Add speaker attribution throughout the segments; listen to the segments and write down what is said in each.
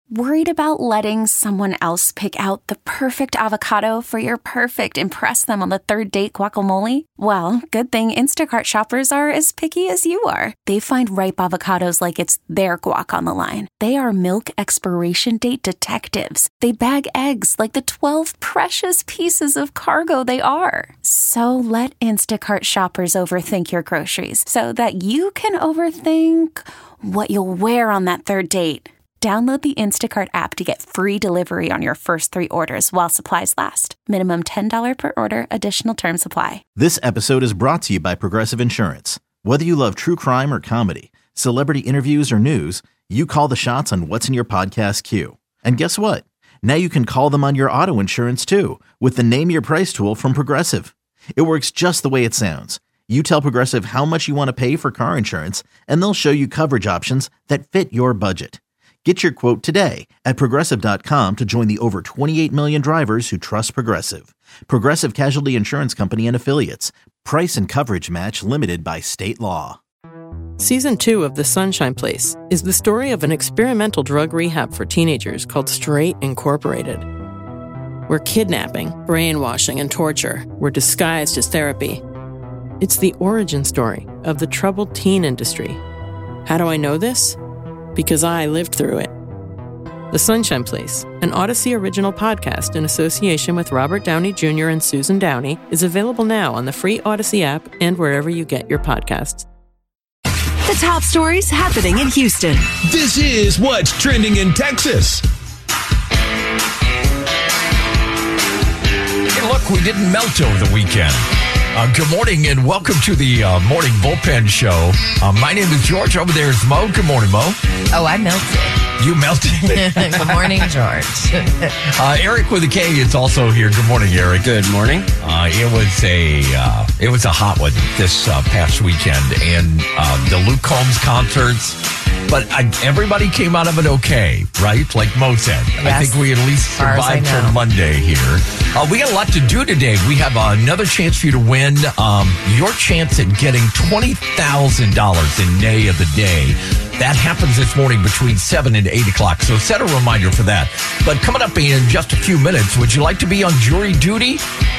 Speaker 1: Worried about letting someone else pick out the perfect avocado for your perfect impress them on the third date guacamole? Well, good thing Instacart shoppers are as picky as you are. They find ripe avocados like it's their guac on the line. They are milk expiration date detectives. They bag eggs like the 12 precious pieces of cargo they are. So let Instacart shoppers overthink your groceries so that you can overthink what you'll wear on that third date. Download the Instacart app to get free delivery on your first 3 orders while supplies last. Minimum $10 per order. Additional terms apply.
Speaker 2: This episode is brought to you by Progressive Insurance. Whether you love true crime or comedy, celebrity interviews or news, you call the shots on what's in your podcast queue. And guess what? Now you can call them on your auto insurance too with the Name Your Price tool from Progressive. It works just the way it sounds. You tell Progressive how much you want to pay for car insurance, and they'll show you coverage options that fit your budget. Get your quote today at Progressive.com to join the over 28 million drivers who trust Progressive. Progressive Casualty Insurance Company and Affiliates. Price and coverage match limited by state law.
Speaker 3: Season 2 of The Sunshine Place is the story of an experimental drug rehab for teenagers called Straight Incorporated, where kidnapping, brainwashing, and torture were disguised as therapy. It's the origin story of the troubled teen industry. How do I know this? Because I lived through it. The Sunshine Place, an Odyssey original podcast in association with Robert Downey Jr. and Susan Downey, is available now on the free Odyssey app and wherever you get your podcasts.
Speaker 4: The top stories happening in Houston.
Speaker 5: This is what's trending in Texas. Hey, look, we didn't melt over the weekend. Good morning and welcome to the Morning Bullpen Show. My name is George. Over there is Mo. Good morning, Mo.
Speaker 6: Oh, I melted.
Speaker 5: You melted.
Speaker 6: Good morning, George.
Speaker 5: Eric with a K is also here. Good morning, Eric.
Speaker 7: Good morning.
Speaker 5: It was a hot one this past weekend, and the Luke Combs concerts. But everybody came out of it okay, right? Like Mo said. Yes. I think we at least survived till Monday here. We got a lot to do today. We have another chance for you to win your chance at getting $20,000 in Nay of the Day. That happens this morning between 7 and 8 o'clock, so set a reminder for that. But coming up in just a few minutes, would you like to be on jury duty?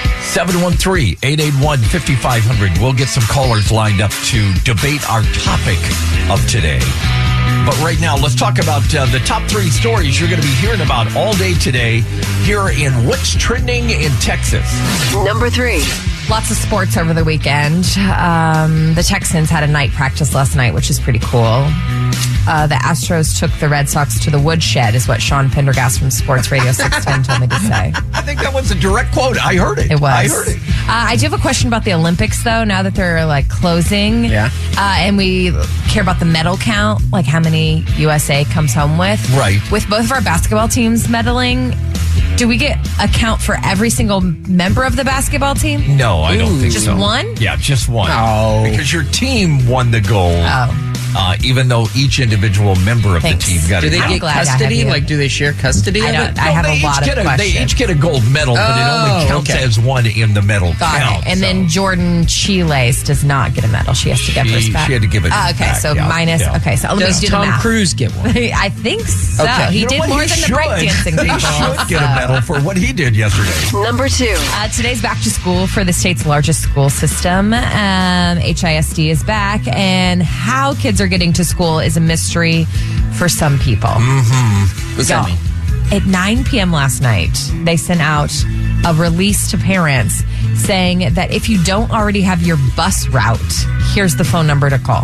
Speaker 5: 713-881-5500. We'll get some callers lined up to debate our topic of today. But right now, let's talk about the top 3 stories you're going to be hearing about all day today here in What's Trending in Texas.
Speaker 4: Number 3.
Speaker 6: Lots of sports over the weekend. The Texans had a night practice last night, which is pretty cool. The Astros took the Red Sox to the woodshed, is what Sean Pendergast from Sports Radio 610 told me to say.
Speaker 5: I think that was a direct quote. I heard it.
Speaker 6: It was.
Speaker 5: I heard it.
Speaker 6: I do have a question about the Olympics, though, now that they're closing.
Speaker 7: Yeah.
Speaker 6: And we care about the medal count, like how many USA comes home with.
Speaker 5: Right.
Speaker 6: With both of our basketball teams medaling, do we get a count for every single member of the basketball team?
Speaker 5: No, I don't think
Speaker 6: just
Speaker 5: so.
Speaker 6: Just one?
Speaker 5: Yeah, just one.
Speaker 7: Oh.
Speaker 5: Because your team won the gold.
Speaker 6: Oh.
Speaker 5: Even though each individual member of
Speaker 6: Thanks.
Speaker 5: the team got
Speaker 7: Do
Speaker 5: a
Speaker 7: they
Speaker 5: count.
Speaker 7: get custody? Like, do they share custody of it?
Speaker 6: I have a lot of questions.
Speaker 5: They each get a gold medal, but it only counts as one in the medal count.
Speaker 6: And then Jordan Chiles does not get a medal. She has to give hers back.
Speaker 5: She had to give it back.
Speaker 6: Okay, so minus.
Speaker 5: Yeah.
Speaker 6: Okay, so let me
Speaker 7: Does
Speaker 6: do the
Speaker 7: Tom
Speaker 6: math.
Speaker 7: Cruise get one?
Speaker 6: I think so.
Speaker 7: Okay.
Speaker 6: He did more than the breakdancing people.
Speaker 5: He should get a medal for what he did yesterday.
Speaker 4: Number 2.
Speaker 6: Today's back to school for the state's largest school system. HISD is back, and how kids are getting to school is a mystery for some people.
Speaker 5: Mm-hmm.
Speaker 7: What's that mean?
Speaker 6: At 9 p.m. last night, they sent out a release to parents saying that if you don't already have your bus route, here's the phone number to call.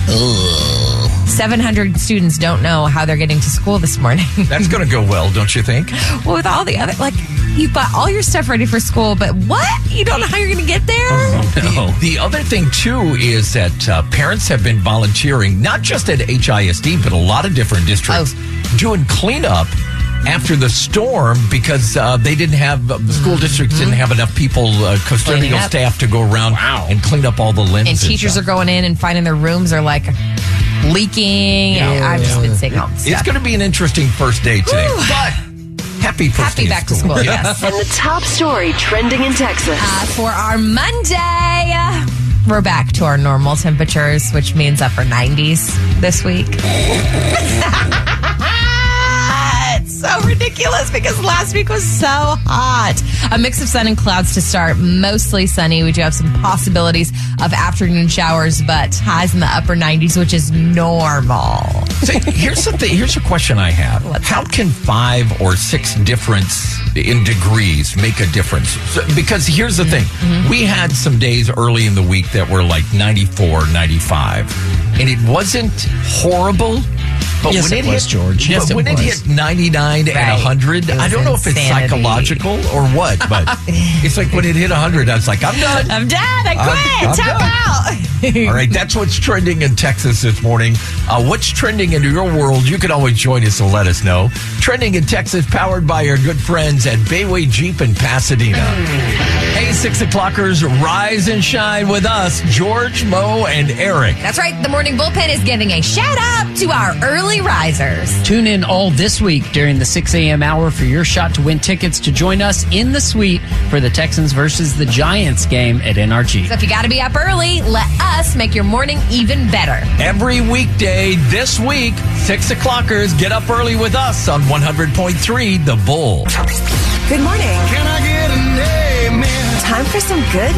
Speaker 6: 700 students don't know how they're getting to school this morning.
Speaker 5: That's going to go well, don't you think?
Speaker 6: Well, with all the other, you've got all your stuff ready for school, but what? You don't know how you're going to get there?
Speaker 5: The other thing, too, is that parents have been volunteering, not just at HISD, but a lot of different districts, doing cleanup after the storm because they didn't have, the school districts didn't have enough people, custodial staff to go around and clean up all the limbs.
Speaker 6: And teachers are going in and finding their rooms are leaking. I've just been seeing all this stuff.
Speaker 5: It's going to be an interesting first day today. But happy
Speaker 6: back to school. Yes.
Speaker 4: And the top story trending in Texas.
Speaker 6: For our Monday, we're back to our normal temperatures, which means upper 90s this week. so ridiculous because last week was so hot. A mix of sun and clouds to start, mostly sunny. We do have some possibilities of afternoon showers, but highs in the upper 90s, which is normal.
Speaker 5: See, here's the thing. Here's a question I have. How can 5 or 6 difference in degrees make a difference? Because here's the thing. We had some days early in the week that were like 94, 95. And it wasn't horrible. But
Speaker 7: yes,
Speaker 5: when
Speaker 7: it was, George.
Speaker 5: Yes, but when it hit 99 and 100, I don't know if it's psychological or what, but it's like when it hit 100, I was like, I'm done.
Speaker 6: I'm done. I quit. Tap out.
Speaker 5: All right, that's what's trending in Texas this morning. What's trending in your world? You can always join us and let us know. Trending in Texas, powered by our good friends at Bayway Jeep in Pasadena. Hey, 6 o'clockers, rise and shine with us, George, Mo, and Eric.
Speaker 6: That's right. The Morning Bullpen is giving a shout out to our early risers.
Speaker 7: Tune in all this week during the 6 a.m. hour for your shot to win tickets to join us in the suite for the Texans versus the Giants game at NRG.
Speaker 6: So if you got to be up early, let us make your morning even better.
Speaker 5: Every weekday this week, 6 o'clockers, get up early with us on 100.3 The Bull.
Speaker 4: Good morning.
Speaker 8: Can I get an amen?
Speaker 4: Time for some good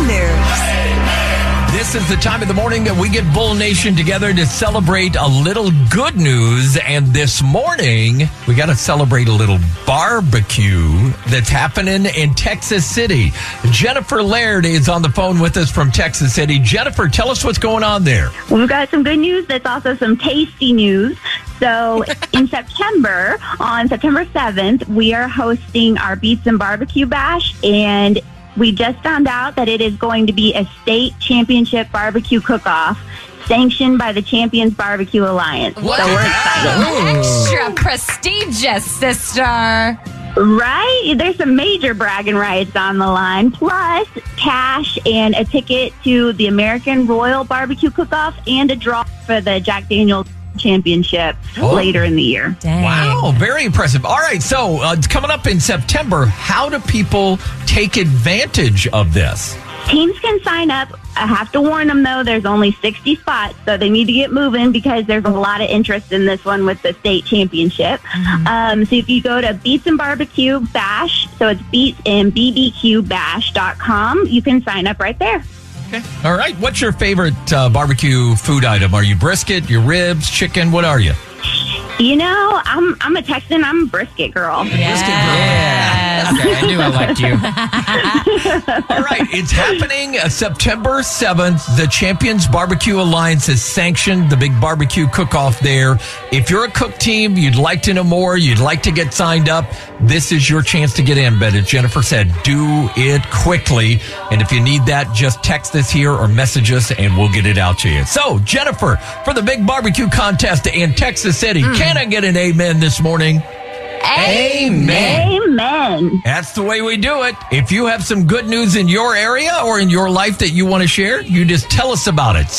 Speaker 4: news.
Speaker 5: This is the time of the morning that we get Bull Nation together to celebrate a little good news. And this morning, we got to celebrate a little barbecue that's happening in Texas City. Jennifer Laird is on the phone with us from Texas City. Jennifer, tell us what's going on there.
Speaker 9: Well, we've got some good news that's also some tasty news. So in September, on September 7th, we are hosting our Beats and Barbecue Bash, and we just found out that it is going to be a state championship barbecue cook-off sanctioned by the Champions Barbecue Alliance.
Speaker 6: What?
Speaker 9: So we're excited.
Speaker 6: Extra prestigious, sister.
Speaker 9: Right? There's some major bragging rights on the line, plus cash and a ticket to the American Royal Barbecue Cook-Off and a draw for the Jack Daniel's Championship later in the year.
Speaker 6: Dang.
Speaker 5: Wow, very impressive. All right, so it's coming up in September. How do people take advantage of this?
Speaker 9: Teams can sign up. I have to warn them, though, there's only 60 spots, so they need to get moving because there's a lot of interest in this one with the state championship. So if you go to Beats and Barbecue Bash, so it's beatsandbbqbash.com, you can sign up right there.
Speaker 5: Okay. All right. What's your favorite barbecue food item? Are you brisket, your ribs, chicken? What are you?
Speaker 9: You know, I'm a Texan. I'm a brisket girl.
Speaker 7: Yes. Okay, I knew I liked you.
Speaker 5: All right. It's happening September 7th. The Champions Barbecue Alliance has sanctioned the big barbecue cook-off there. If you're a cook team, you'd like to know more, you'd like to get signed up, this is your chance to get in. But as Jennifer said, do it quickly. And if you need that, just text us here or message us and we'll get it out to you. So, Jennifer, for the big barbecue contest in Texas City, can I get an amen this morning? Amen.
Speaker 9: Amen.
Speaker 5: That's the way we do it. If you have some good news in your area or in your life that you want to share, you just tell us about it.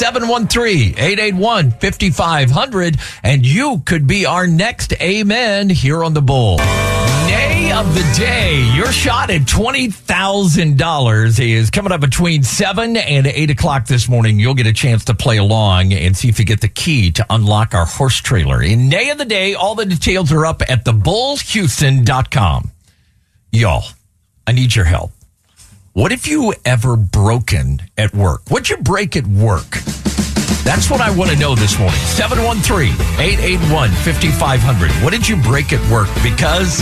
Speaker 5: 713-881-5500, and you could be our next amen here on The Bull. Nay of the day, your shot at $20,000 is coming up between 7 and 8 o'clock this morning. You'll get a chance to play along and see if you get the key to unlock our horse trailer. In Nay of the day, all the details are up at thebullshouston.com. Y'all, I need your help. What have you ever broken at work? What'd you break at work? That's what I want to know this morning. 713-881-5500. What did you break at work? Because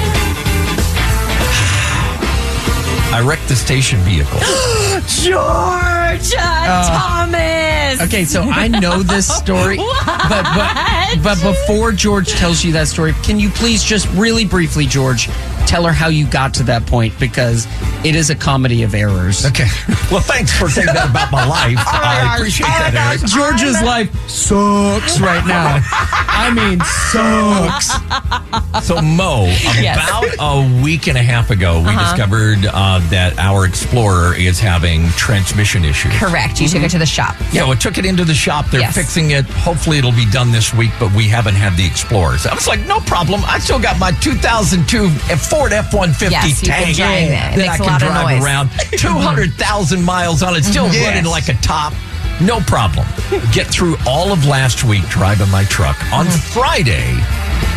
Speaker 5: I wrecked the station vehicle.
Speaker 6: George Thomas.
Speaker 7: Okay, so I know this story, but before George tells you that story, can you please just really briefly, George, tell her how you got to that point, because it is a comedy of errors.
Speaker 5: Okay. Well, thanks for saying that about my life. I appreciate that, Eric.
Speaker 7: George's life sucks right now. I mean, sucks.
Speaker 5: So, Mo, about a week and a half ago, we discovered that our Explorer is having transmission issues.
Speaker 6: Correct. You took it to the shop.
Speaker 5: Yeah, we took it into the shop. They're fixing it. Hopefully, it'll be done this week, but we haven't had the Explorer. So I was like, no problem. I still got my 2002 Ford F-150 tank that I can drive around. 200,000 miles on it. Still running like a top. No problem. Get through all of last week driving my truck. On Friday,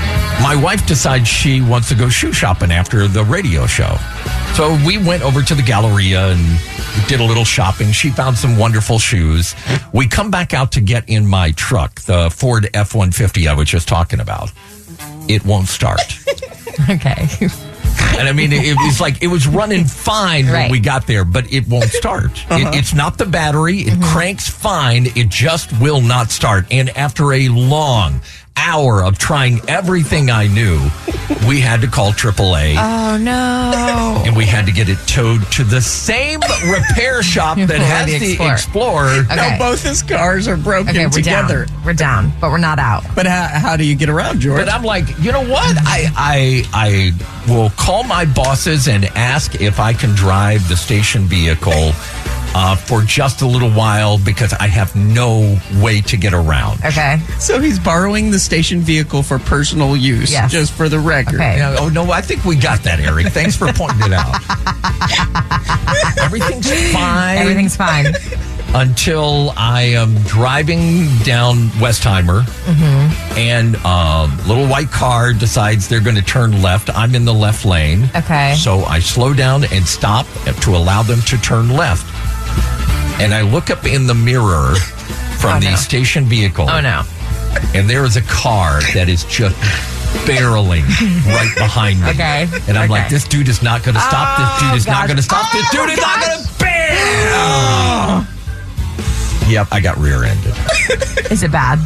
Speaker 5: my wife decides she wants to go shoe shopping after the radio show. So we went over to the Galleria and did a little shopping. She found some wonderful shoes. We come back out to get in my truck, the Ford F-150 I was just talking about. It won't start.
Speaker 6: Okay.
Speaker 5: And I mean, it was like, it was running fine when we got there, but it won't start. It's not the battery. It cranks fine. It just will not start. And after a long hour of trying everything I knew, we had to call AAA.
Speaker 6: Oh, no.
Speaker 5: And we had to get it towed to the same repair shop that has the Explorer.
Speaker 6: Okay.
Speaker 7: Now both his cars are broken together.
Speaker 6: We're down, but we're not out.
Speaker 7: But how do you get around, George?
Speaker 5: But I'm like, you know what? I will call my bosses and ask if I can drive the station vehicle for just a little while because I have no way to get around.
Speaker 6: Okay.
Speaker 7: So he's borrowing the station vehicle for personal use, just for the record.
Speaker 6: Okay.
Speaker 5: Yeah, oh, no, I think we got that, Eric. Thanks for pointing it out. Everything's fine.
Speaker 6: Everything's fine.
Speaker 5: Until I am driving down Westheimer and a little white car decides they're going to turn left. I'm in the left lane.
Speaker 6: Okay.
Speaker 5: So I slow down and stop to allow them to turn left. And I look up in the mirror from the station vehicle.
Speaker 6: Oh, no.
Speaker 5: And there is a car that is just barreling right behind me.
Speaker 6: Okay.
Speaker 5: And I'm like, this dude is not going to stop. This dude is not going to stop. This dude is not going to bam! Yep, I got rear-ended.
Speaker 6: Is it bad?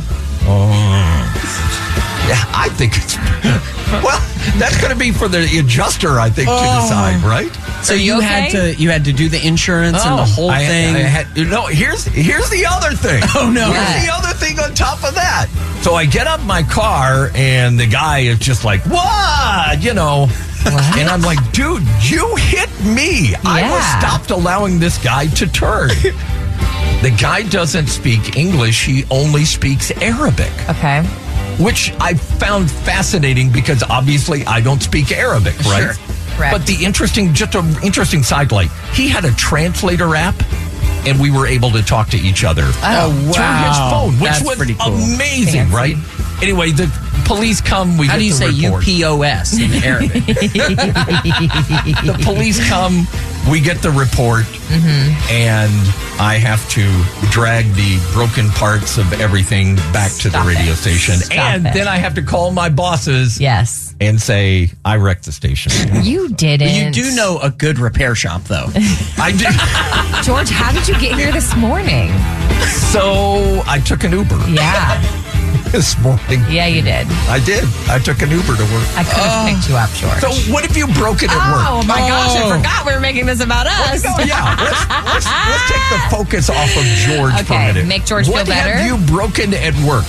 Speaker 5: Yeah, I think it's... Well, that's going to be for the adjuster, I think, to decide, right?
Speaker 7: So you had to do the insurance and the whole thing.
Speaker 5: Here's the other thing.
Speaker 7: Oh no!
Speaker 5: Here's the other thing on top of that. So I get out my car and the guy is just like, "What?" You know. What? And I'm like, "Dude, you hit me. I was stopped allowing this guy to turn." The guy doesn't speak English. He only speaks Arabic.
Speaker 6: Okay.
Speaker 5: Which I found fascinating because obviously I don't speak Arabic, right?
Speaker 6: Sure. Correct.
Speaker 5: But just an interesting sidelight. He had a translator app, and we were able to talk to each other
Speaker 6: wow.
Speaker 5: through his phone, which
Speaker 7: That's
Speaker 5: was
Speaker 7: pretty cool.
Speaker 5: Amazing,
Speaker 6: Fancy.
Speaker 5: Right? Anyway, the police come.
Speaker 7: How do you say UPOS in Arabic?
Speaker 5: The police come. We get the report, and I have to drag the broken parts of everything back to the radio station. Then I have to call my bosses and say, I wrecked the station.
Speaker 6: You didn't.
Speaker 7: You do know a good repair shop, though.
Speaker 5: I did.
Speaker 6: George, how did you get here this morning?
Speaker 5: So I took an Uber.
Speaker 6: Yeah.
Speaker 5: This morning.
Speaker 6: Yeah, you did.
Speaker 5: I did. I took an Uber to work.
Speaker 6: I could have picked you up, George.
Speaker 5: So what if you broke it at work?
Speaker 6: Oh, my gosh. I forgot we were making this about us.
Speaker 5: Let's take the focus off of George for a minute.
Speaker 6: Make George feel better.
Speaker 5: What have you broken at work?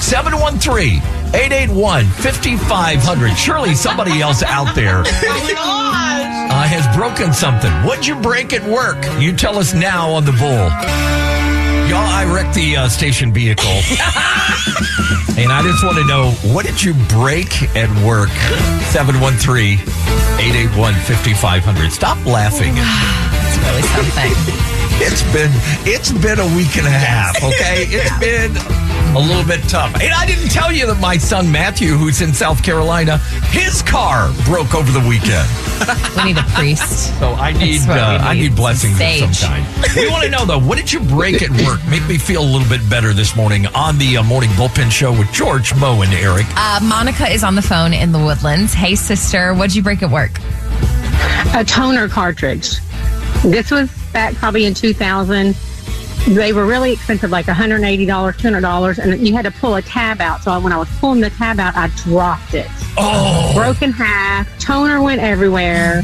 Speaker 5: 713-881-5500. Surely somebody else out there has broken something. What'd you break at work? You tell us now on the Bull. Y'all, I wrecked the station vehicle. And I just want to know, what did you break at work? 713-881-5500. Stop laughing.
Speaker 6: It's really something.
Speaker 5: It's been a week and a half, okay? It's been a little bit tough. And I didn't tell you that my son Matthew, who's in South Carolina, his car broke over the weekend.
Speaker 6: We need a priest.
Speaker 5: So I need blessings of some kind. We want to know, though, what did you break at work? Make me feel a little bit better this morning on the Morning Bullpen Show with George, Mo, and Eric.
Speaker 6: Monica is on the phone in the Woodlands. Hey, sister, what'd you break at work?
Speaker 10: A toner cartridge. This was back probably in 2000. They were really expensive, like $180, $200, and you had to pull a tab out. So when I was pulling the tab out, I dropped it.
Speaker 5: Oh!
Speaker 10: Broke in half. Toner went everywhere.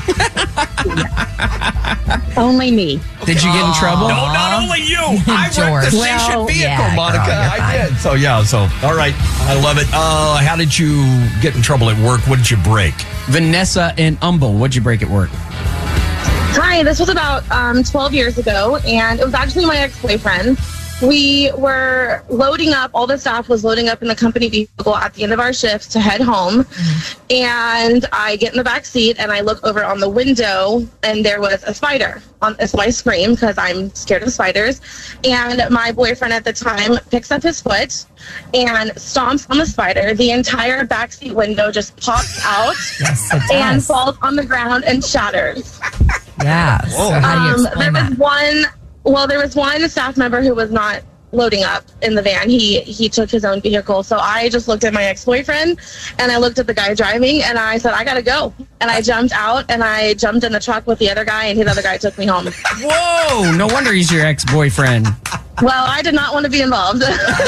Speaker 10: Only me.
Speaker 7: Did you get in trouble?
Speaker 5: No, not only you. I wrecked the station vehicle, Monica.
Speaker 6: Girl,
Speaker 5: I did. So, all right. I love it. How did you get in trouble at work? What did you break?
Speaker 7: Vanessa in Humble, what'd you break at work?
Speaker 11: Hi, this was about 12 years ago, and it was actually my ex-boyfriend. we were loading up, all the staff was loading up in the company vehicle at the end of our shift to head home. And I get in the back seat and I look over on the window and there was a spider. So I scream because I'm scared of spiders. And my boyfriend at the time picks up his foot and stomps on the spider. The entire backseat window just pops out and falls on the ground and shatters.
Speaker 6: Yeah. So how do you explain that? There was one staff member who was not loading up in the van. He took his own vehicle. So I just looked at my ex-boyfriend and I looked at the guy driving and I said, I gotta go. And I jumped out and I jumped in the truck with the other guy and the other guy took me home.
Speaker 7: Whoa! No wonder he's your ex-boyfriend.
Speaker 11: Well, I did not want to be involved.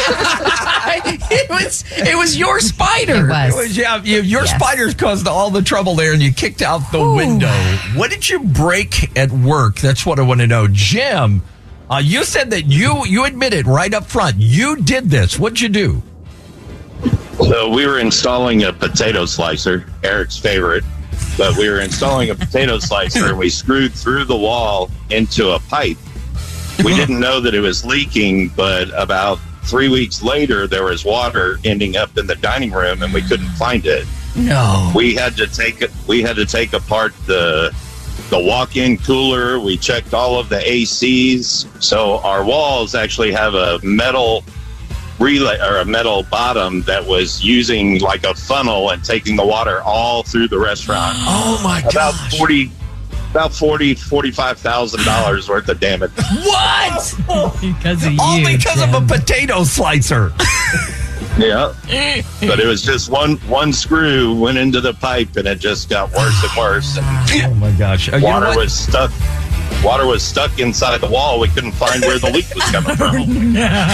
Speaker 5: It was your spider.
Speaker 6: It was.
Speaker 5: Your spiders caused all the trouble there, and you kicked out the window. What did you break at work? That's what I want to know. Jim, you said that you admitted right up front you did this. What'd you do?
Speaker 12: So we were installing a potato slicer, Eric's favorite. But we were installing a potato slicer, and we screwed through the wall into a pipe. We didn't know that it was leaking, but about 3 weeks later, there was water ending up in the dining room, and we couldn't find it.
Speaker 7: No.
Speaker 12: We had to take apart the walk-in cooler. We checked all of the ACs. So our walls actually have a metal relay or a metal bottom that was using like a funnel and taking the water all through the restaurant.
Speaker 5: Oh my gosh.
Speaker 12: About $45,000 worth of damage.
Speaker 5: What?
Speaker 6: Because of
Speaker 5: all
Speaker 6: you,
Speaker 5: because
Speaker 6: Jim.
Speaker 5: of a potato slicer.
Speaker 12: Yeah, but it was just one screw went into the pipe, and it just got worse and worse.
Speaker 5: Oh my gosh!
Speaker 12: Water was stuck inside the wall. We couldn't find where the leak was coming from.
Speaker 5: Jim,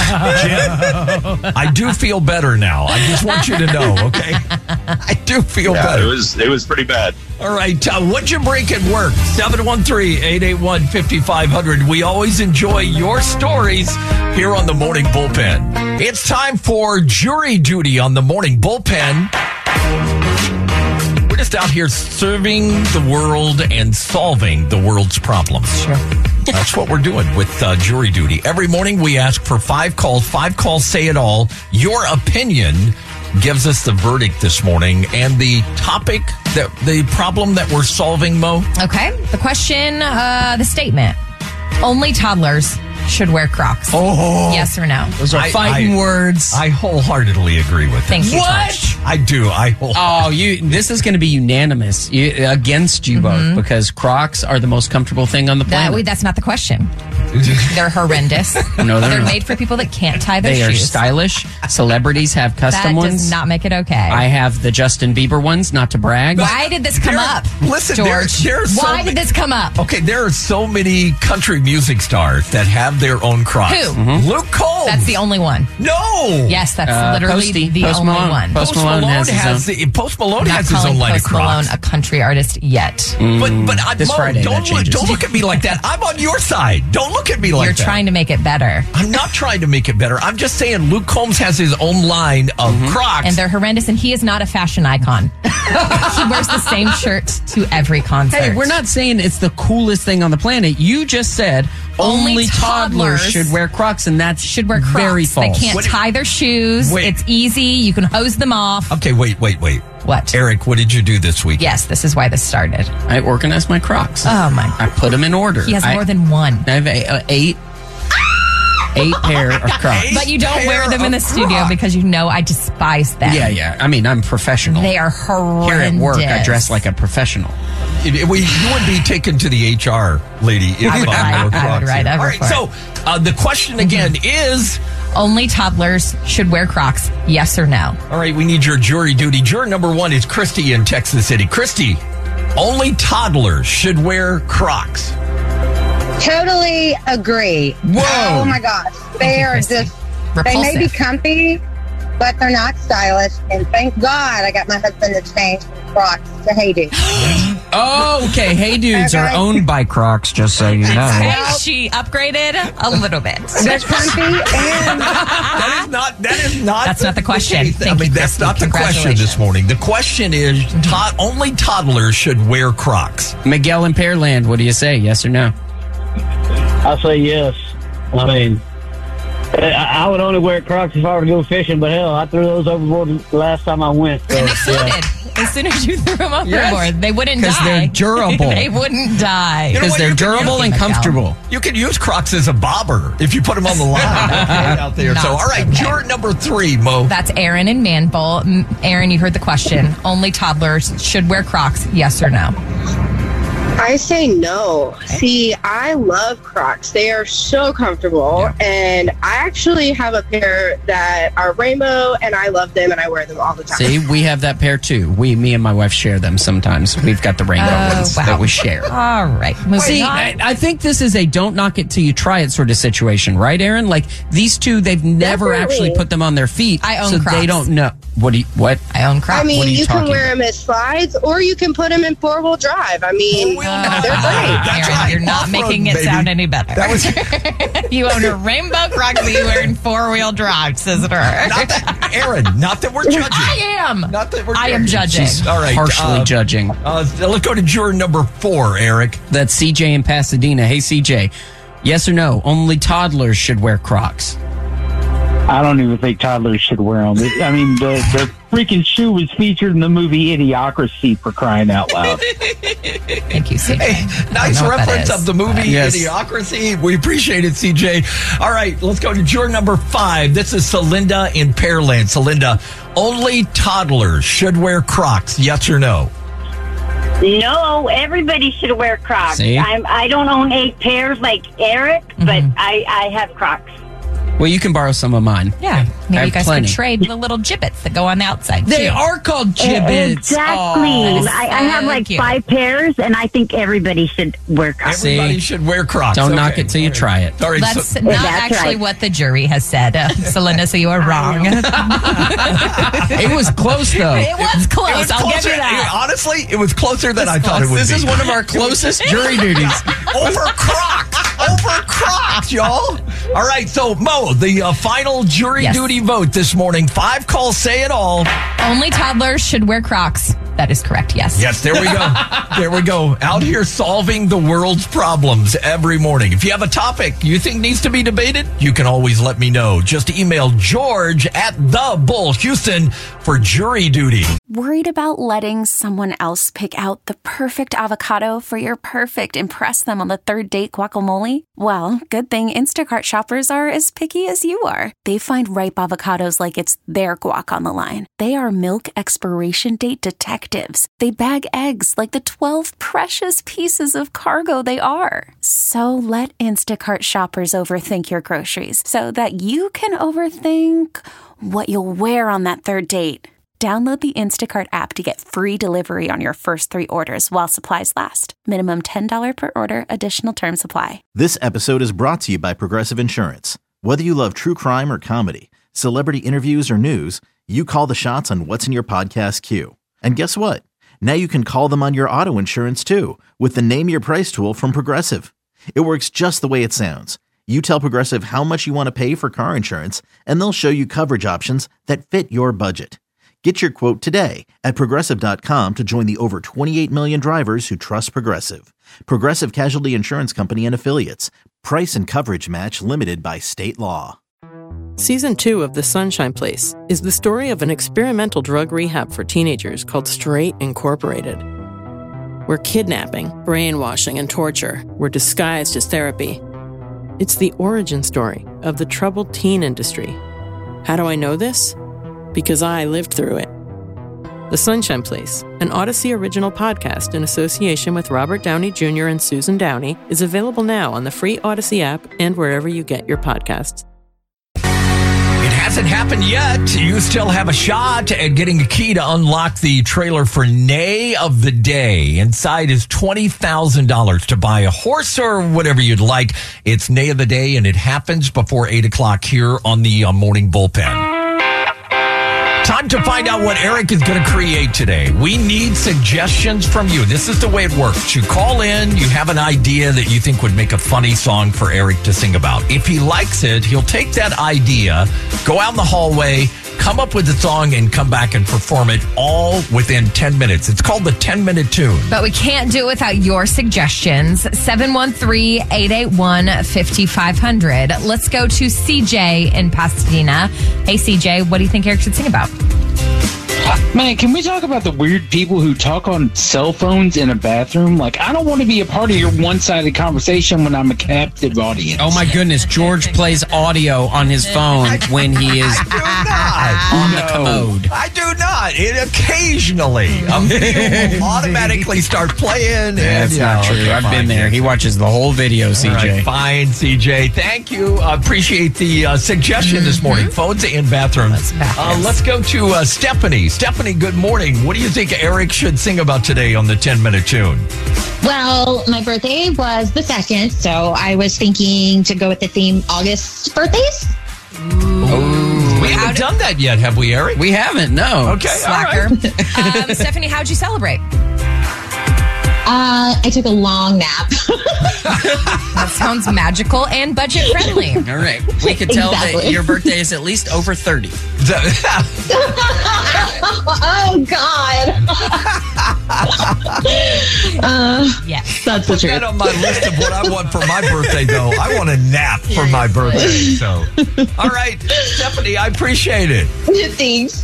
Speaker 5: I do feel better now. I just want you to know, okay? I do feel better.
Speaker 12: It was pretty bad.
Speaker 5: All right, what'd you break at work? 713-881-5500. We always enjoy your stories here on the Morning Bullpen. It's time for jury duty on the Morning Bullpen. We're just out here serving the world and solving the world's problems.
Speaker 6: Sure.
Speaker 5: That's what we're doing with jury duty. Every morning we ask for 5 calls. 5 calls say it all. Your opinion gives us the verdict this morning. And the topic, the problem that we're solving, Mo?
Speaker 6: Okay. The question, the statement. Only toddlers should wear Crocs.
Speaker 5: Oh.
Speaker 6: Yes or no?
Speaker 7: Those are fighting words.
Speaker 5: I wholeheartedly agree with
Speaker 6: Thank you,
Speaker 5: What?
Speaker 6: Tosh.
Speaker 5: I do.
Speaker 7: This is going to be unanimous against you both because Crocs are the most comfortable thing on the planet.
Speaker 6: That's not the question. They're horrendous.
Speaker 7: No, they're not.
Speaker 6: made for people that can't tie their
Speaker 7: They
Speaker 6: shoes.
Speaker 7: are stylish. Celebrities have custom
Speaker 6: that
Speaker 7: ones.
Speaker 6: does not make it okay.
Speaker 7: I have the Justin Bieber ones, not to brag.
Speaker 6: Why did this come up?
Speaker 5: Listen,
Speaker 6: George. Why did this come up?
Speaker 5: Okay, there are so many country music stars that have their own Crocs.
Speaker 6: Who?
Speaker 5: Luke Combs.
Speaker 6: That's the only one.
Speaker 5: No.
Speaker 6: Yes, that's literally the
Speaker 7: Post
Speaker 6: only
Speaker 7: Malone.
Speaker 6: one.
Speaker 7: Post Malone has his own line of
Speaker 6: Post
Speaker 7: Crocs.
Speaker 6: Malone a country artist yet.
Speaker 5: But
Speaker 7: This
Speaker 5: Mo,
Speaker 7: Friday,
Speaker 5: don't
Speaker 7: changes.
Speaker 5: look at me like that. I'm on your side. Don't look at me like
Speaker 6: You're
Speaker 5: that.
Speaker 6: trying to make it better.
Speaker 5: I'm not trying to make it better. I'm just saying Luke Combs has his own line of Crocs.
Speaker 6: And they're horrendous, and he is not a fashion icon. He wears the same shirt to every concert.
Speaker 7: Hey, we're not saying it's the coolest thing on the planet. You just said only toddlers should wear Crocs, and that
Speaker 6: should wear Crocs.
Speaker 7: Very false.
Speaker 6: They can't tie their shoes.
Speaker 5: Wait.
Speaker 6: It's easy. You can hose them off.
Speaker 5: Okay, wait.
Speaker 6: What?
Speaker 5: Eric, what did you do this week?
Speaker 6: Yes, this is why this started.
Speaker 7: I organized my Crocs.
Speaker 6: Oh, my.
Speaker 7: I put them in order.
Speaker 6: He has more than one.
Speaker 7: I have eight pair of Crocs.
Speaker 6: But you don't wear them in the studio because you know I despise them.
Speaker 7: Yeah. I mean, I'm professional.
Speaker 6: They are horrendous.
Speaker 7: Here at work, I dress like a professional.
Speaker 5: You would be taken to the HR lady if
Speaker 6: I would ride
Speaker 5: All right, so the question again is...
Speaker 6: Only toddlers should wear Crocs, yes or no?
Speaker 5: All right, we need your jury duty. Juror number 1 is Christy in Texas City. Christy, only toddlers should wear Crocs.
Speaker 13: Totally agree.
Speaker 5: Whoa.
Speaker 13: Oh my gosh. They are just, they may be comfy, but they're not stylish. And thank God I got my husband to change from Crocs to Hey Dude.
Speaker 7: Oh, okay. Hey Dudes are owned by Crocs, just so you know.
Speaker 6: Hey, she upgraded a little bit.
Speaker 13: They're comfy and...
Speaker 5: That is not
Speaker 6: That's not the question.
Speaker 5: That's not the question this morning. The question is, only toddlers should wear Crocs.
Speaker 7: Miguel in Pearland, what do you say? Yes or no?
Speaker 14: I say yes. I mean, I would only wear Crocs if I were to go fishing, but hell, I threw those overboard the last time I went. So,
Speaker 6: and they floated. As soon as you threw them overboard, they wouldn't die.
Speaker 7: Because they're durable.
Speaker 6: They wouldn't die.
Speaker 7: Because they're durable and comfortable.
Speaker 5: You can use Crocs as a bobber if you put them on the line out there. So, all right, juror number 3, Mo.
Speaker 6: That's Aaron in Manville. Aaron, you heard the question. Only toddlers should wear Crocs, yes or no?
Speaker 15: I say no. See, I love Crocs. They are so comfortable, and I actually have a pair that are rainbow, and I love them, and I wear them all the time.
Speaker 7: See, we have that pair too. Me and my wife share them sometimes. We've got the rainbow ones that we share.
Speaker 6: All right.
Speaker 7: See, I think this is a don't knock it till you try it sort of situation, right, Aaron? Like these two, they've never actually put them on their feet.
Speaker 6: I own
Speaker 7: so
Speaker 6: Crocs.
Speaker 7: They don't know. What?
Speaker 6: I own Crocs.
Speaker 15: I mean, you can wear
Speaker 7: about?
Speaker 15: them as slides, or you can put them in four-wheel drive. I mean, they're great.
Speaker 6: Aaron, you're not making it sound any better.
Speaker 5: That was
Speaker 6: you own a rainbow Crocs that you wear in four-wheel drive, says her.
Speaker 5: Aaron, not that we're judging.
Speaker 6: I am.
Speaker 5: Not that we're
Speaker 6: I am judging.
Speaker 5: All right.
Speaker 7: Harshly judging.
Speaker 5: Let's go to juror number 4, Eric.
Speaker 7: That's CJ in Pasadena. Hey, CJ. Yes or no? Only toddlers should wear Crocs.
Speaker 14: I don't even think toddlers should wear them. I mean, the freaking shoe was featured in the movie Idiocracy, for crying out loud.
Speaker 6: Thank you, CJ.
Speaker 5: Hey, nice reference of the movie Idiocracy. We appreciate it, CJ. All right, let's go to juror number 5. This is Celinda in Pearland. Celinda, only toddlers should wear Crocs, yes or no?
Speaker 16: No, everybody should wear Crocs.
Speaker 7: See?
Speaker 16: I don't own 8 pairs like Eric, but I have Crocs.
Speaker 7: Well, you can borrow some of mine.
Speaker 6: Yeah, maybe you guys
Speaker 7: plenty.
Speaker 6: could trade the little gibbets that go on the outside.
Speaker 7: They
Speaker 6: too.
Speaker 7: are called gibbets.
Speaker 16: Exactly.
Speaker 6: Oh,
Speaker 16: I have like 5 pairs, and I think everybody should wear Crocs.
Speaker 5: Everybody should wear Crocs.
Speaker 7: Don't knock it till you try it.
Speaker 5: All right,
Speaker 6: That's not actually what the jury has said, Celinda, so you are wrong.
Speaker 7: It was close, though.
Speaker 6: It was close.
Speaker 5: It was
Speaker 6: I'll
Speaker 5: closer.
Speaker 6: give you that.
Speaker 5: Honestly, it was closer than I thought it would
Speaker 7: This
Speaker 5: be.
Speaker 7: is one of our closest jury duties.
Speaker 5: Over Crocs. Over Crocs, y'all. All right, so Mo, the final jury duty vote this morning. 5 calls say it all.
Speaker 6: Only toddlers should wear Crocs. That is correct, yes.
Speaker 5: Yes, there we go. There we go. Out here solving the world's problems every morning. If you have a topic you think needs to be debated, you can always let me know. Just email George at The Bull Houston for jury duty.
Speaker 1: Worried about letting someone else pick out the perfect avocado for your perfect impress them on the third date guacamole? Well, good thing Instacart shoppers are as picky as you are. They find ripe avocados like it's their guac on the line. They are milk expiration date detectives. They bag eggs like the 12 precious pieces of cargo they are. So let Instacart shoppers overthink your groceries so that you can overthink what you'll wear on that third date. Download the Instacart app to get free delivery on your first 3 orders while supplies last. Minimum $10 per order. Additional terms apply.
Speaker 2: This episode is brought to you by Progressive Insurance. Whether you love true crime or comedy, celebrity interviews or news, you call the shots on what's in your podcast queue. And guess what? Now you can call them on your auto insurance too with the Name Your Price tool from Progressive. It works just the way it sounds. You tell Progressive how much you want to pay for car insurance, and they'll show you coverage options that fit your budget. Get your quote today at Progressive.com to join the over 28 million drivers who trust Progressive. Progressive Casualty Insurance Company and Affiliates. Price and coverage match limited by state law.
Speaker 3: Season 2 of The Sunshine Place is the story of an experimental drug rehab for teenagers called Straight Incorporated, where kidnapping, brainwashing, and torture were disguised as therapy. It's the origin story of the troubled teen industry. How do I know this? Because I lived through it. The Sunshine Place, an Odyssey original podcast in association with Robert Downey Jr. and Susan Downey, is available now on the free Odyssey app and wherever you get your podcasts.
Speaker 5: It hasn't happened yet. You still have a shot at getting a key to unlock the trailer for Nay of the Day. Inside is $20,000 to buy a horse or whatever you'd like. It's Nay of the Day, and it happens before 8 o'clock here on the Morning Bullpen. Time to find out what Eric is going to create today. We need suggestions from you. This is the way it works. You call in, you have an idea that you think would make a funny song for Eric to sing about. If he likes it, he'll take that idea, go out in the hallway, come up with a song and come back and perform it all within 10 minutes. It's called the 10-minute tune.
Speaker 6: But we can't do it without your suggestions. 713-881-5500. Let's go to CJ in Pasadena. Hey, CJ, what do you think Eric should sing about?
Speaker 14: Man, can we talk about the weird people who talk on cell phones in a bathroom? Like, I don't want to be a part of your one-sided conversation when I'm a captive audience.
Speaker 7: Oh, my goodness. George plays audio on his phone when he is on the commode.
Speaker 5: I do not. It occasionally. A video will automatically start playing.
Speaker 7: That's not true. I've been there. He watches the whole video, CJ.
Speaker 5: Right, fine, CJ. Thank you. Appreciate the suggestion this morning. Phones in bathrooms. Let's go to Stephanie. Stephanie, good morning. What do you think Eric should sing about today on the 10-minute tune?
Speaker 17: Well, my birthday was the 2nd, so I was thinking to go with the theme August birthdays.
Speaker 5: Ooh. We haven't done that yet, have we, Eric?
Speaker 7: We haven't, no.
Speaker 5: Okay,
Speaker 6: Slacker.
Speaker 5: all right.
Speaker 6: Stephanie, how'd you celebrate?
Speaker 17: I took a long nap.
Speaker 6: That sounds magical and budget friendly.
Speaker 7: All right. We could tell that your birthday is at least over 30.
Speaker 17: Oh, God.
Speaker 6: Yes.
Speaker 17: That's the
Speaker 5: Put
Speaker 17: truth.
Speaker 5: that on my list of what I want for my birthday, though. I want a nap for my birthday. So, all right, Stephanie, I appreciate it.
Speaker 17: Thanks.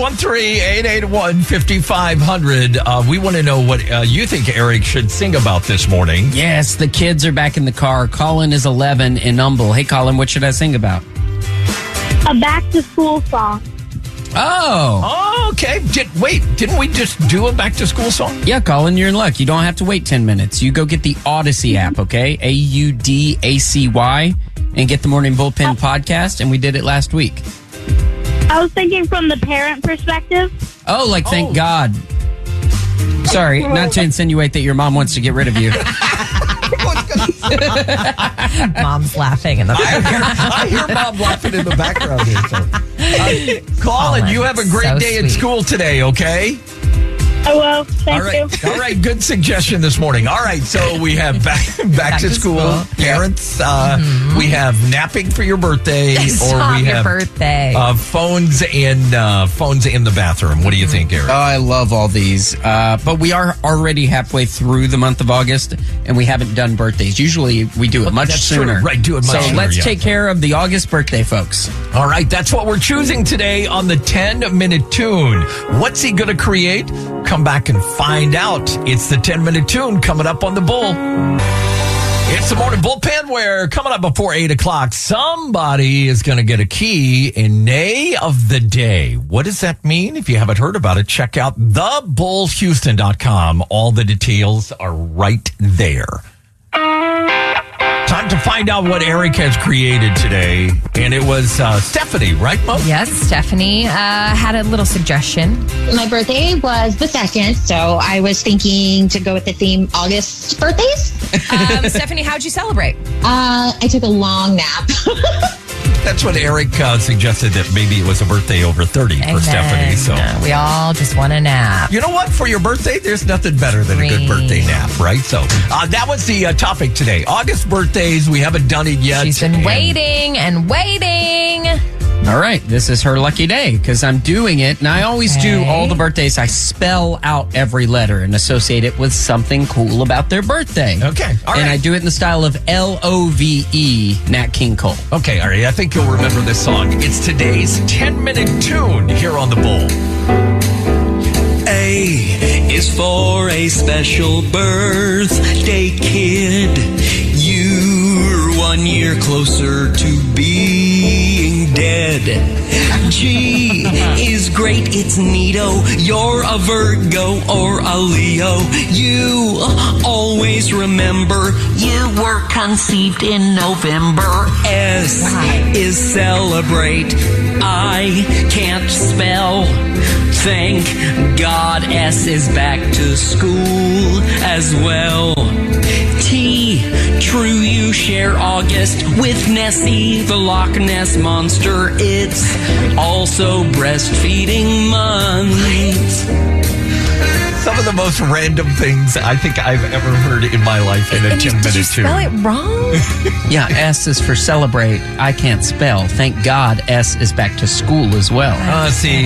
Speaker 5: 713-881-5500. We want to know what you think Eric should sing about this morning.
Speaker 7: Yes, the kids are back in the car. Colin is 11 in Humble. Hey, Colin, what should I sing about?
Speaker 18: A back-to-school song.
Speaker 5: Oh, okay. Didn't we just do a back-to-school song?
Speaker 7: Yeah, Colin, you're in luck. You don't have to wait 10 minutes. You go get the Odyssey app, okay? AUDACY, and get the Morning Bullpen podcast, and we did it last week.
Speaker 18: I was thinking from the parent perspective.
Speaker 7: Oh, like, thank God. Sorry, not to insinuate that your mom wants to get rid of you.
Speaker 6: Mom's laughing in the background.
Speaker 5: I hear Mom laughing in the background here. So. Colin, you have a great day at school today, okay?
Speaker 18: I will. Thank you.
Speaker 5: All right, good suggestion this morning. All right, so we have back to school parents. We have napping for your birthday, or we have
Speaker 6: birthday.
Speaker 5: Phones in the bathroom. What do you think, Eric?
Speaker 7: Oh, I love all these. But we are already halfway through the month of August, and we haven't done birthdays. Usually we do it much sooner.
Speaker 5: True. Right, do it much sooner.
Speaker 7: So let's take care of the August birthday folks.
Speaker 5: All right, that's what we're choosing today on the 10-minute tune. What's he going to create? Come back and find out. It's the 10-minute tune coming up on the Bull. It's the Morning Bullpen where coming up before 8 o'clock, somebody is going to get a key in Nay of the Day. What does that mean? If you haven't heard about it, check out thebullshouston.com. All the details are right there. Time to find out what Eric has created today. And it was Stephanie, right, Mo?
Speaker 6: Yes, Stephanie had a little suggestion.
Speaker 17: My birthday was the 2nd, so I was thinking to go with the theme August birthdays.
Speaker 6: Stephanie, how'd you celebrate?
Speaker 17: I took a long nap.
Speaker 5: That's what Eric suggested, that maybe it was a birthday over 30 for Stephanie. So
Speaker 6: we all just want a nap.
Speaker 5: You know what? For your birthday, there's nothing better than a good birthday nap, right? So that was the topic today. August birthdays. We haven't done it yet.
Speaker 6: She's been waiting and waiting.
Speaker 7: All right, this is her lucky day because I'm doing it, and I always do all the birthdays. I spell out every letter and associate it with something cool about their birthday.
Speaker 5: Okay, all right.
Speaker 7: And I do it in the style of L-O-V-E, Nat King Cole.
Speaker 5: Okay, all right. I think you'll remember this song. It's today's 10-minute tune here on the Bull.
Speaker 19: A is for a special birthday kid. You're 1 year closer to being dead. G is great, it's neato. You're a Virgo or a Leo. You always remember you were conceived in November. S is celebrate. I can't spell. Thank God S is back to school as well. T, true, you share August with Nessie, the Loch Ness Monster. It's also breastfeeding month.
Speaker 5: some of the most random things I think I've ever heard in my life in a 10-minute
Speaker 6: Did you spell it wrong?
Speaker 7: Yeah, S is for celebrate. I can't spell. Thank God S is back to school as well.
Speaker 5: See.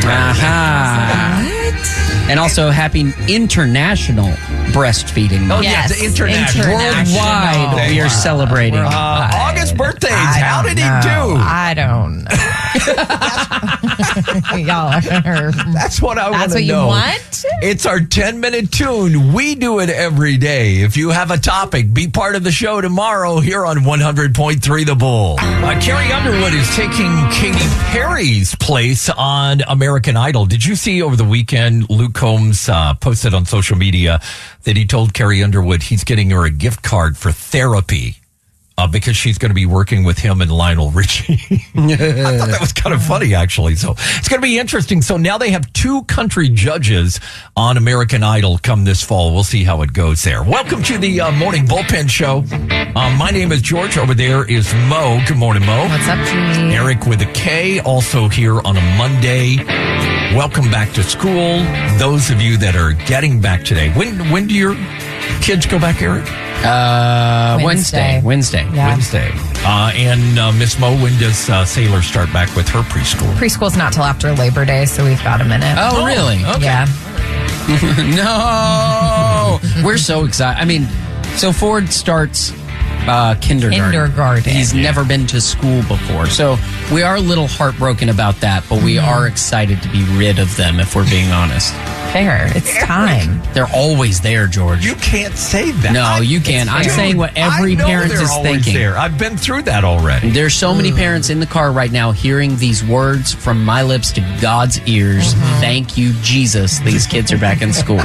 Speaker 7: And also happy International Breastfeeding Month.
Speaker 5: Oh, yes, international.
Speaker 7: Worldwide, we are celebrating.
Speaker 5: August birthdays. How did he do?
Speaker 6: I don't know. Y'all are.
Speaker 5: That's what I want to know.
Speaker 6: That's what you want?
Speaker 5: It's our 10-minute tune. We do it every day. If you have a topic, be part of the show tomorrow here on 100.3 The Bull. Carrie Underwood is taking Katy Perry's place on American Idol. Did you see over the weekend, Luke Combs posted on social media that he told Carrie Underwood he's getting her a gift card for therapy. Because she's going to be working with him and Lionel Richie. I thought that was kind of funny, actually. So it's going to be interesting. So now they have 2 country judges on American Idol come this fall. We'll see how it goes there. Welcome to the Morning Bullpen Show. My name is George. Over there is Mo. Good morning, Mo.
Speaker 6: What's up, G?
Speaker 5: Eric with a K, also here on a Monday. Welcome back to school. Those of you that are getting back today. When do your kids go back, Eric?
Speaker 7: Wednesday.
Speaker 6: Yeah.
Speaker 5: Wednesday. And Miss Mo, when does Sailor start back with her preschool?
Speaker 6: Preschool's not till after Labor Day, so we've got a minute.
Speaker 7: Oh, really?
Speaker 5: Okay.
Speaker 6: Yeah.
Speaker 7: No. We're so excited. I mean, so Ford starts kindergarten. He's never been to school before. So we are a little heartbroken about that, but we are excited to be rid of them, if we're being honest.
Speaker 6: Fair. It's time.
Speaker 7: They're always there, George.
Speaker 5: You can't say that.
Speaker 7: No, you can't. I'm saying what every parent is thinking.
Speaker 5: There. I've been through that already.
Speaker 7: There's so many parents in the car right now hearing these words from my lips to God's ears. Thank you, Jesus. These kids are back in school.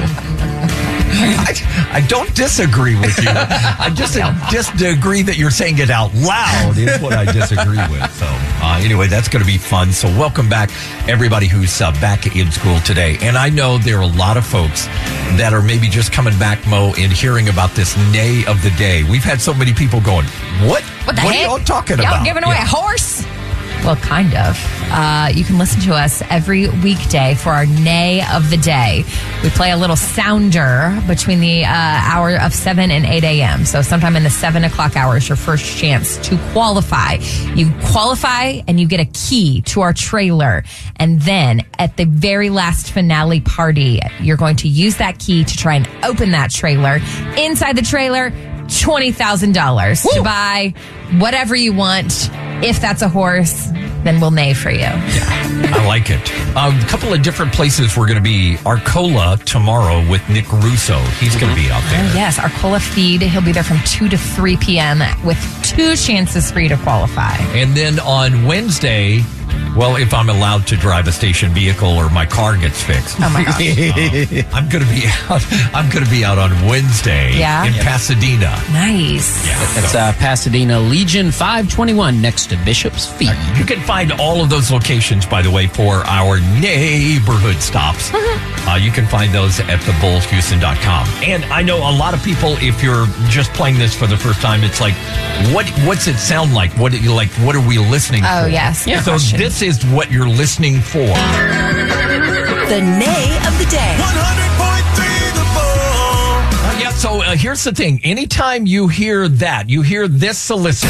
Speaker 5: I don't disagree with you. I just agree that you're saying it out loud is what I disagree with. So anyway, that's going to be fun. So welcome back, everybody who's back in school today. And I know there are a lot of folks that are maybe just coming back, Mo, and hearing about this Nay of the Day. We've had so many people going, what
Speaker 6: the heck?
Speaker 5: Are y'all talking about?
Speaker 6: Y'all giving away a horse? Well, kind of. You can listen to us every weekday for our Nay of the Day. We play a little sounder between the hour of 7 and 8 a.m. So sometime in the 7 o'clock hour is your first chance to qualify. You qualify and you get a key to our trailer. And then at the very last finale party, you're going to use that key to try and open that trailer. Inside the trailer, $20,000 to buy whatever you want. If that's a horse, then we'll neigh for you.
Speaker 5: Yeah, I like it. A couple of different places we're going to be. Arcola tomorrow with Nick Russo. He's going to be out there.
Speaker 6: Oh, yes, Arcola Feed. He'll be there from 2 to 3 p.m. with 2 chances for you to qualify.
Speaker 5: And then on Wednesday, well, if I'm allowed to drive a station vehicle or my car gets fixed.
Speaker 6: Oh my gosh.
Speaker 5: I'm going to be out. I'm going to be out on Wednesday in Pasadena.
Speaker 6: Nice.
Speaker 5: Yeah,
Speaker 7: it's Pasadena Legion 521 next to Bishop's Feet.
Speaker 5: You can find all of those locations, by the way, for our neighborhood stops. You can find those at thebullhouston.com. And I know a lot of people, if you're just playing this for the first time, it's like, what's it sound like? What are we listening for?
Speaker 6: Oh, yes.
Speaker 5: Yeah. So this is what you're listening for.
Speaker 4: The Nay of the Day.
Speaker 8: 100.3 The Bull.
Speaker 5: Yeah, so here's the thing. Anytime you hear that, you hear this solicit.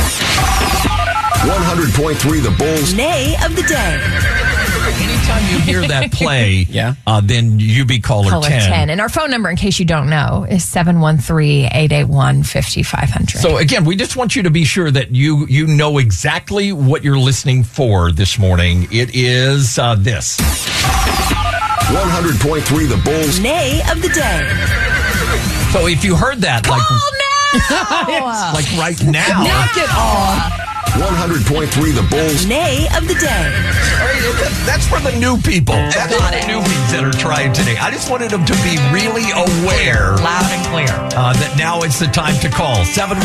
Speaker 8: 100.3 The Bull's
Speaker 4: Nay of the Day.
Speaker 5: Anytime you hear that play, then you be caller 10.
Speaker 6: And our phone number, in case you don't know, is 713-881-5500.
Speaker 5: So again, we just want you to be sure that you know exactly what you're listening for this morning. It is this.
Speaker 8: 100.3 The Bull's
Speaker 4: Nay of the Day.
Speaker 5: So if you heard that,
Speaker 6: now!
Speaker 5: like right now.
Speaker 6: Knock it off.
Speaker 8: 100.3 The Bull's
Speaker 4: Nay of the Day.
Speaker 5: That's for the new people. That's for the newbies that are trying today. I just wanted them to be really aware.
Speaker 6: Loud and clear.
Speaker 5: That now it's the time to call.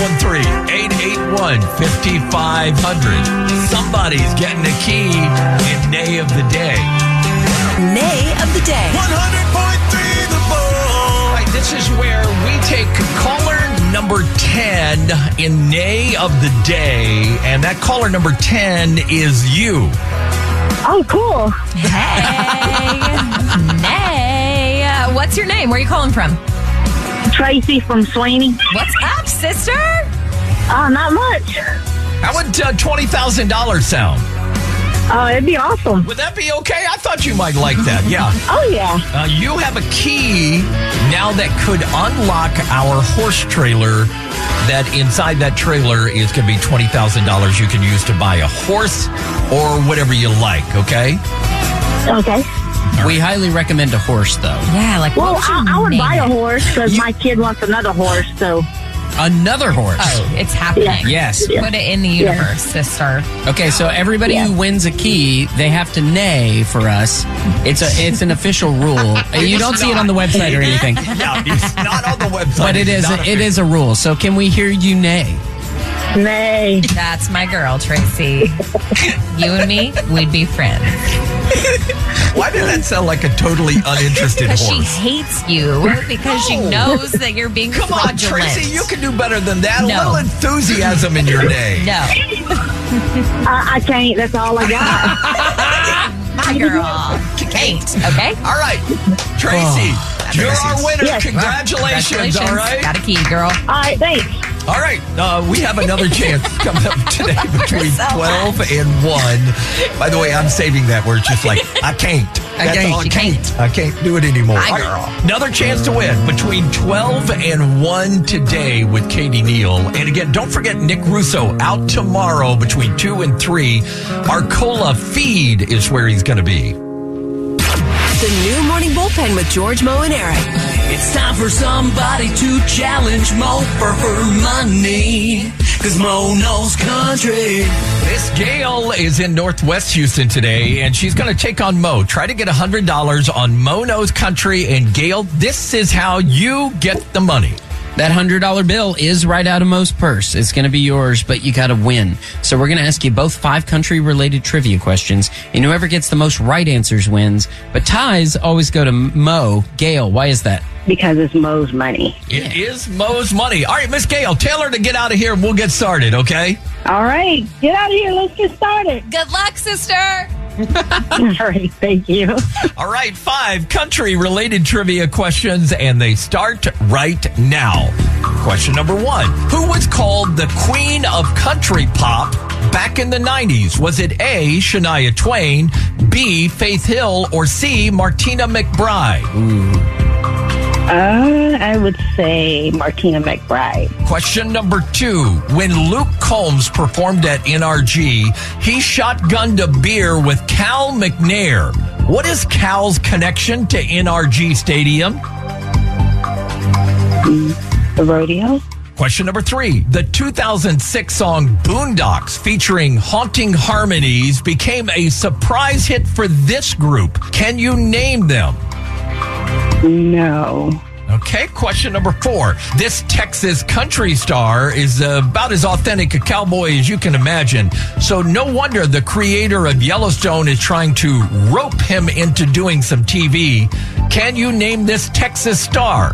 Speaker 5: 713-881-5500. Somebody's getting a key in Nay of the Day.
Speaker 4: Nay of the Day.
Speaker 8: 100.3 The Bull.
Speaker 5: Right, this is where we take caller number 10 in Nay of the Day, and that caller number 10 is you.
Speaker 18: Oh, cool.
Speaker 6: Hey. Nay. What's your name? Where are you calling from?
Speaker 18: Tracy from Sweeney.
Speaker 6: What's up, sister?
Speaker 18: Not much.
Speaker 5: How would $20,000 sound?
Speaker 18: It'd be awesome.
Speaker 5: Would that be okay? I thought you might like that. Yeah.
Speaker 18: Oh, yeah.
Speaker 5: You have a key now that could unlock our horse trailer. That inside that trailer is going to be $20,000 you can use to buy a horse or whatever you like, okay?
Speaker 18: Okay.
Speaker 7: We highly recommend a horse, though.
Speaker 6: Yeah, like,
Speaker 18: well, I would buy a horse because my kid wants another horse, so.
Speaker 7: Another horse.
Speaker 6: Oh, it's happening.
Speaker 18: Yeah.
Speaker 7: Yes.
Speaker 6: Put it in the universe, sister.
Speaker 7: Okay, so everybody who wins a key, they have to neigh for us. It's an official rule. You don't see it on the website or anything.
Speaker 5: Yeah, it's not on the website.
Speaker 7: But it is a rule. So can we hear you neigh?
Speaker 18: Nay.
Speaker 6: That's my girl, Tracy. You and me, we'd be friends.
Speaker 5: Why did that sound like a totally uninterested
Speaker 6: Because
Speaker 5: horse?
Speaker 6: she hates you because she knows that you're being
Speaker 5: Come
Speaker 6: fraudulent.
Speaker 5: on, Tracy, you can do better than that.
Speaker 6: No.
Speaker 5: A little enthusiasm in your day.
Speaker 6: No.
Speaker 18: I can't. That's all I got.
Speaker 6: My girl. Can't. Okay?
Speaker 5: All right. Tracy, you're our winner.
Speaker 18: Yes.
Speaker 5: Congratulations. All right.
Speaker 6: Got a key, girl.
Speaker 18: All right, thanks.
Speaker 5: All right. We have another chance coming up today between 12 and 1. By the way, I'm saving that where it's just like, I can't. I can't do it anymore.
Speaker 6: Hi,
Speaker 5: All
Speaker 6: girl.
Speaker 5: right. Another chance to win between 12 and 1 today with Katie Neal. And again, don't forget Nick Russo out tomorrow between 2 and 3. Arcola Feed is where he's going to be.
Speaker 4: The new Morning Bullpen with George, Mo, and Eric.
Speaker 19: It's time for somebody to challenge Mo for her money. Cause Mo knows country.
Speaker 5: Miss Gail is in Northwest Houston today, and she's going to take on Mo. Try to get $100 on Mo Knows Country. And Gail, this is how you get the money.
Speaker 7: That $100 bill is right out of Mo's purse. It's going to be yours, but you got to win. So we're going to ask you both 5 country-related trivia questions, and whoever gets the most right answers wins. But ties always go to Mo. Gail, why is that?
Speaker 18: Because it's Mo's money.
Speaker 5: It is Mo's money. All right, Miss Gail, tell her to get out of here, and we'll get started, okay?
Speaker 18: All right. Get out of here. Let's get started.
Speaker 6: Good luck, sister.
Speaker 18: All right. Thank you.
Speaker 5: All right, 5 country-related trivia questions, and they start right now. Question number 1. Who was called the Queen of Country Pop back in the 90s? Was it A, Shania Twain, B, Faith Hill, or C, Martina McBride?
Speaker 18: I would say Martina McBride.
Speaker 5: Question number 2. When Luke Combs performed at NRG, he shotgunned a beer with Cal McNair. What is Cal's connection to NRG Stadium?
Speaker 18: The rodeo.
Speaker 5: Question number 3. The 2006 song Boondocks featuring Haunting Harmonies became a surprise hit for this group. Can you name them?
Speaker 18: No.
Speaker 5: Okay, question number 4. This Texas country star is about as authentic a cowboy as you can imagine. So no wonder the creator of Yellowstone is trying to rope him into doing some TV. Can you name this Texas star?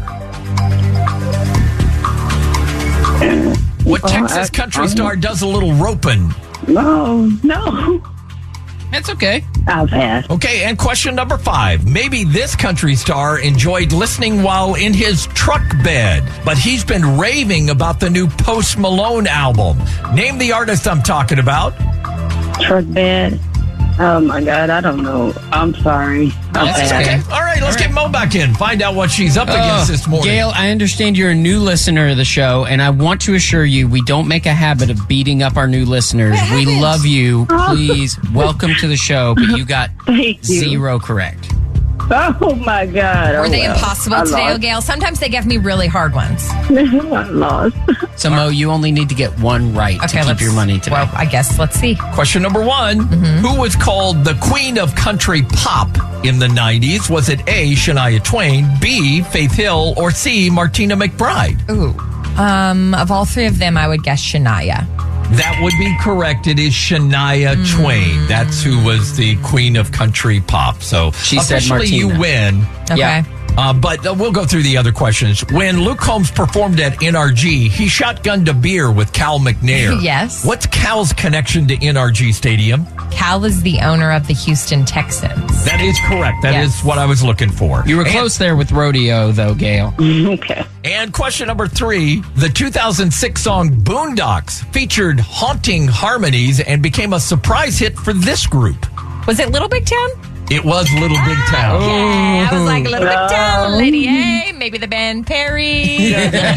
Speaker 5: What Texas country star does a little roping?
Speaker 18: No.
Speaker 7: That's okay.
Speaker 18: I'll pass.
Speaker 5: Okay, and question number 5. Maybe this country star enjoyed listening while in his truck bed, but he's been raving about the new Post Malone album. Name the artist I'm talking about.
Speaker 18: Truck bed. Oh, my God. I don't know. I'm sorry.
Speaker 5: That's okay. All right, let's get Mo back in. Find out what she's up against this morning.
Speaker 7: Gail, I understand you're a new listener of the show, and I want to assure you we don't make a habit of beating up our new listeners. We love you. Please, welcome to the show, but you got 0 correct.
Speaker 18: Oh, my God.
Speaker 6: Were they impossible today, Gail? Sometimes they give me really hard ones.
Speaker 18: I lost.
Speaker 7: So, Mo, you only need to get 1 right to keep your money today.
Speaker 6: Well, I guess let's see.
Speaker 5: Question number 1. Who was called the Queen of Country Pop in the 90s? Was it A, Shania Twain, B, Faith Hill, or C, Martina McBride?
Speaker 6: Ooh. Of all 3 of them, I would guess Shania.
Speaker 5: That would be correct. It is Shania Twain. That's who was the Queen of Country Pop. So
Speaker 7: she said
Speaker 5: officially you
Speaker 7: Martina.
Speaker 5: win.
Speaker 6: Okay.
Speaker 5: Yeah. But we'll go through the other questions. When Luke Combs performed at NRG, he shotgunned a beer with Cal McNair.
Speaker 6: Yes.
Speaker 5: What's Cal's connection to NRG Stadium?
Speaker 6: Cal is the owner of the Houston Texans.
Speaker 5: That is correct. That is what I was looking for.
Speaker 7: You were close there with rodeo, though, Gail.
Speaker 18: Okay.
Speaker 5: And question number 3, the 2006 song Boondocks featured haunting harmonies and became a surprise hit for this group.
Speaker 6: Was it Little Big Town?
Speaker 5: It was Little Big Town.
Speaker 6: Yeah, I was like, Little Big Town, Lady A, maybe the band Perry.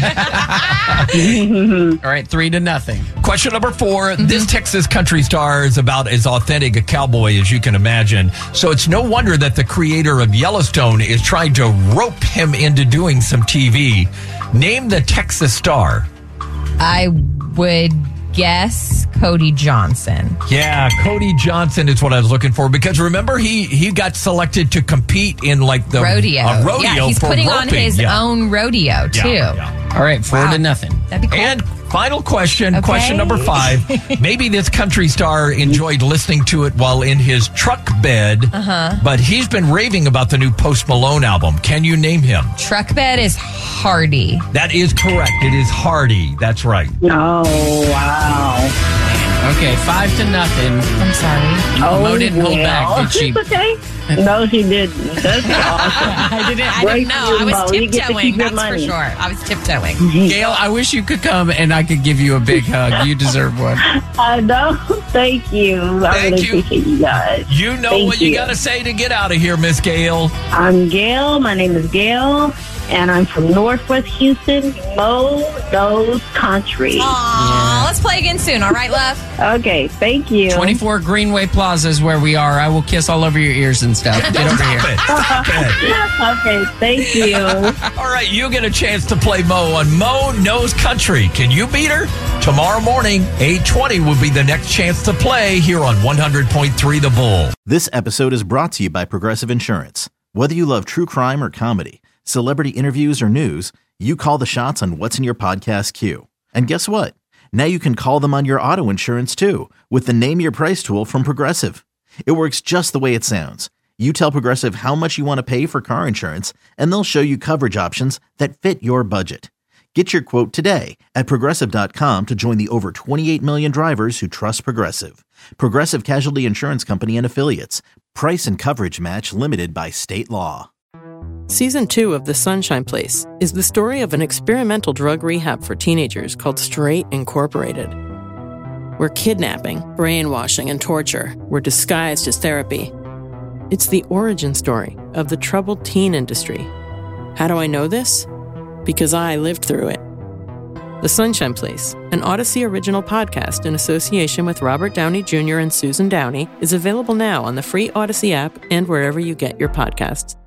Speaker 7: All right, 3-0.
Speaker 5: Question number 4. This Texas country star is about as authentic a cowboy as you can imagine. So it's no wonder that the creator of Yellowstone is trying to rope him into doing some TV. Name the Texas star.
Speaker 6: I would guess Cody Johnson.
Speaker 5: Yeah, Cody Johnson is what I was looking for, because remember he got selected to compete in like the
Speaker 6: rodeo. Yeah, he's
Speaker 5: for
Speaker 6: putting
Speaker 5: roping.
Speaker 6: on his own rodeo too.
Speaker 5: Yeah.
Speaker 7: All right, 4-0.
Speaker 6: That'd be cool.
Speaker 5: And final question,
Speaker 6: Okay.
Speaker 5: question number 5. Maybe this country star enjoyed listening to it while in his truck bed, but he's been raving about the new Post Malone album. Can you name him?
Speaker 6: Truck bed is Hardy.
Speaker 5: That is correct. It is Hardy. That's right.
Speaker 18: Oh, wow.
Speaker 7: Okay, 5-0.
Speaker 6: I'm sorry.
Speaker 7: Mo didn't hold back, did she?
Speaker 18: It's okay. No, she didn't. That's awesome.
Speaker 6: I didn't know. I was tiptoeing, that's for sure. I was tiptoeing.
Speaker 7: Gail, I wish you could come and I could give you a big hug. You deserve one.
Speaker 18: I know. Thank you. I really appreciate you guys.
Speaker 5: You know
Speaker 18: Thank
Speaker 5: what you got to say to get out of here, Miss Gail.
Speaker 18: I'm Gail. My name is Gail, and I'm from Northwest Houston, Mo Knows Country.
Speaker 6: Aw, let's play again soon, all right, love?
Speaker 18: Okay, thank you.
Speaker 7: 24 Greenway Plaza is where we are. I will kiss all over your ears and stuff. Get over here.
Speaker 5: Stop it.
Speaker 18: Okay, thank you.
Speaker 5: All right, you get a chance to play Mo on Mo Knows Country. Can you beat her? Tomorrow morning, 8:20 will be the next chance to play here on 100.3 The Bull.
Speaker 2: This episode is brought to you by Progressive Insurance. Whether you love true crime or comedy, celebrity interviews or news, you call the shots on what's in your podcast queue. And guess what? Now you can call them on your auto insurance too with the Name Your Price tool from Progressive. It works just the way it sounds. You tell Progressive how much you want to pay for car insurance, and they'll show you coverage options that fit your budget. Get your quote today at Progressive.com to join the over 28 million drivers who trust Progressive. Progressive Casualty Insurance Company and Affiliates. Price and coverage match limited by state law.
Speaker 3: Season 2 of The Sunshine Place is the story of an experimental drug rehab for teenagers called Straight Incorporated, where kidnapping, brainwashing, and torture were disguised as therapy. It's the origin story of the troubled teen industry. How do I know this? Because I lived through it. The Sunshine Place, an Odyssey original podcast in association with Robert Downey Jr. and Susan Downey, is available now on the free Odyssey app and wherever you get your podcasts.